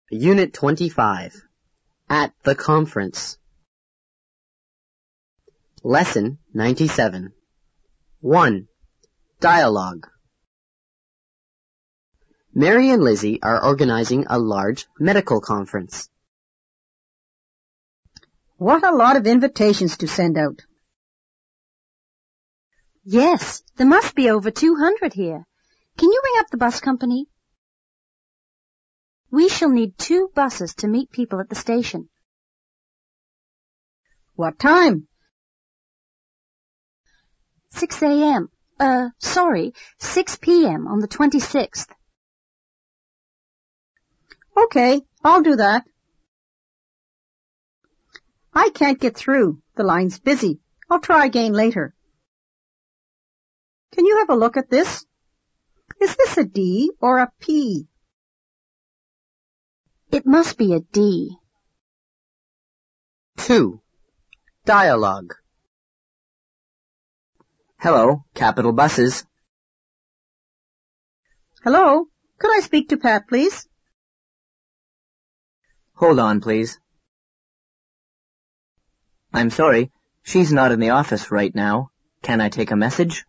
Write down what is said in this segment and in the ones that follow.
Unit 25. At the Conference. Lesson 97. 1. Dialogue. Mary and Lizzie are organizing a large medical conference. What a lot of invitations to send out. Yes, there must be over 200 here. Can you ring up the bus company? We shall need 2 buses to meet people at the station. What time? 6 a.m. 6 p.m. on the 26th. Okay, I'll do that. I can't get through. The line's busy. I'll try again later. Can you have a look at this? Is this a D or a P? It must be a D. 2. Dialogue. Hello, Capital Buses. Hello, could I speak to Pat, please? Hold on, please. I'm sorry, she's not in the office right now. Can I take a message?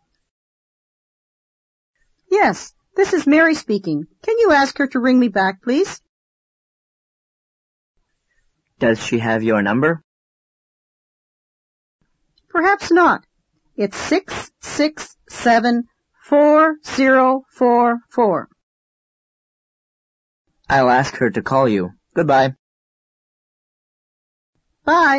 Yes, this is Mary speaking. Can you ask her to ring me back, please? Does she have your number? Perhaps not. It's 667-4044. I'll ask her to call you. Goodbye. Bye.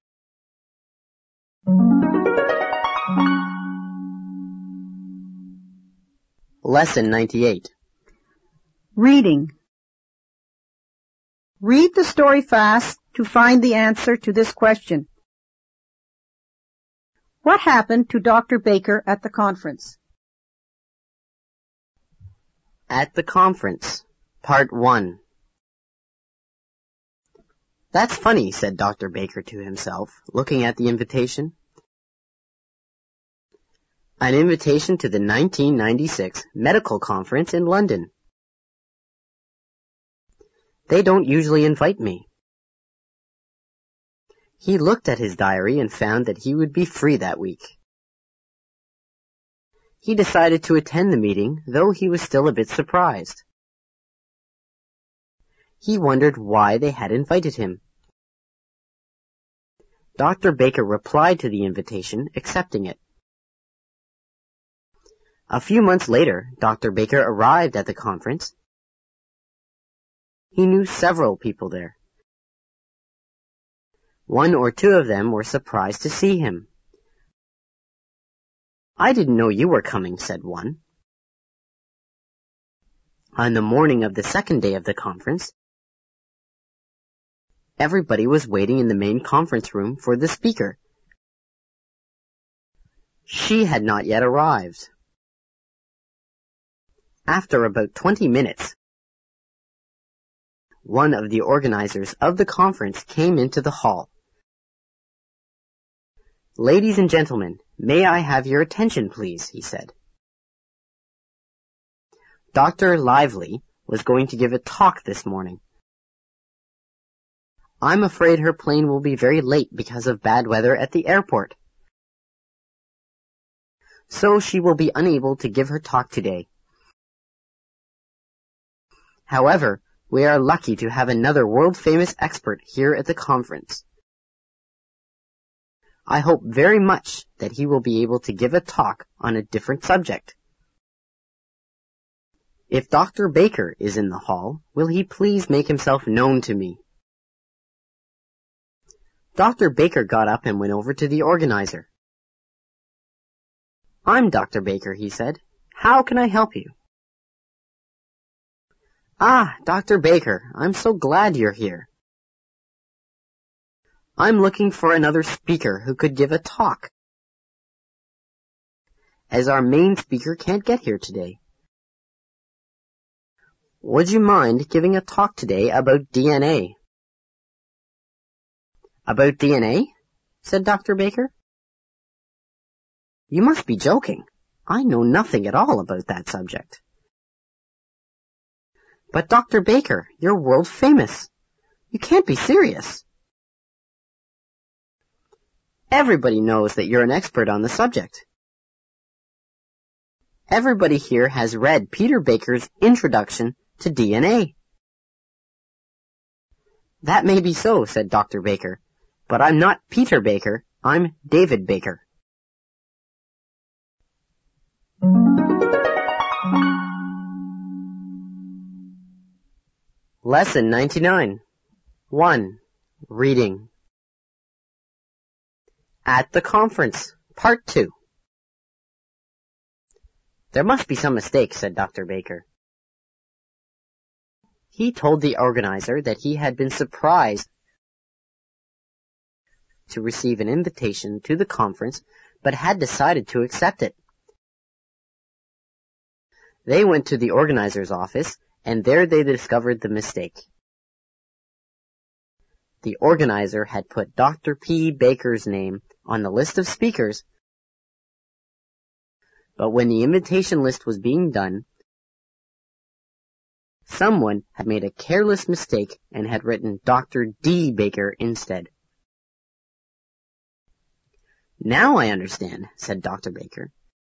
Lesson 98. Reading. Read the story fast to find the answer to this question. What happened to Dr. Baker at the conference? At the Conference. Part 1. That's funny, said Dr. Baker to himself, looking at the invitation. An invitation to the 1996 Medical Conference in London. They don't usually invite me. He looked at his diary and found that he would be free that week. He decided to attend the meeting, though he was still a bit surprised. He wondered why they had invited him. Dr. Baker replied to the invitation, accepting it. A few months later, Dr. Baker arrived at the conference. He knew several people there. 1 or 2 of them were surprised to see him. I didn't know you were coming, said one. On the morning of the second day of the conference, everybody was waiting in the main conference room for the speaker. She had not yet arrived. After about 20 minutes, one of the organizers of the conference came into the hall. Ladies and gentlemen, may I have your attention, please, he said. Dr. Lively was going to give a talk this morning. I'm afraid her plane will be very late because of bad weather at the airport. So she will be unable to give her talk today. However, we are lucky to have another world-famous expert here at the conference. I hope very much that he will be able to give a talk on a different subject. If Dr. Baker is in the hall, will he please make himself known to me? Dr. Baker got up and went over to the organizer. I'm Dr. Baker, he said. How can I help you? Ah, Dr. Baker, I'm so glad you're here. I'm looking for another speaker who could give a talk, as our main speaker can't get here today. Would you mind giving a talk today about DNA? About DNA? Said Dr. Baker. You must be joking. I know nothing at all about that subject. But Dr. Baker, you're world famous. You can't be serious. Everybody knows that you're an expert on the subject. Everybody here has read Peter Baker's Introduction to DNA. That may be so, said Dr. Baker, but I'm not Peter Baker, I'm David Baker. Lesson 99. 1. Reading. At the conference, Part 2. There must be some mistake, said Dr. Baker. He told the organizer that he had been surprised to receive an invitation to the conference, but had decided to accept it. They went to the organizer's office, and there they discovered the mistake. The organizer had put Dr. P. Baker's name on the list of speakers, but when the invitation list was being done, someone had made a careless mistake and had written Dr. D. Baker instead. Now I understand, said Dr. Baker.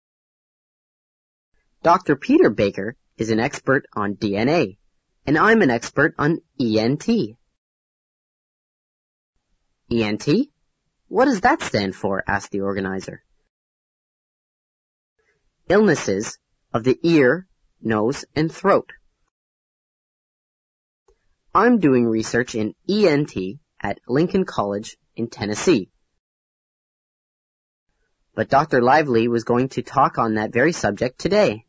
Dr. Peter Baker is an expert on DNA, and I'm an expert on ENT. ENT? What does that stand for? Asked the organizer. Illnesses of the ear, nose, and throat. I'm doing research in ENT at Lincoln College in Tennessee. But Dr. Lively was going to talk on that very subject today.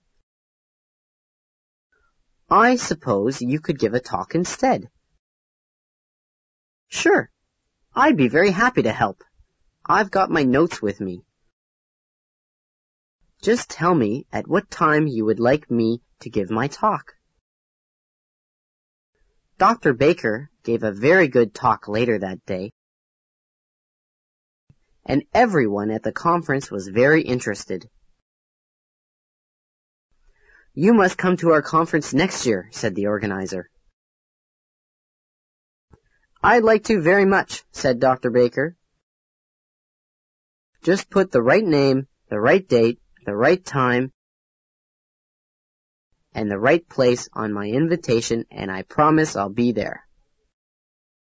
I suppose you could give a talk instead. Sure, I'd be very happy to help. I've got my notes with me. Just tell me at what time you would like me to give my talk. Dr. Baker gave a very good talk later that day, and everyone at the conference was very interested. You must come to our conference next year, said the organizer. I'd like to very much, said Dr. Baker. Just put the right name, the right date, the right time, and the right place on my invitation, and I promise I'll be there.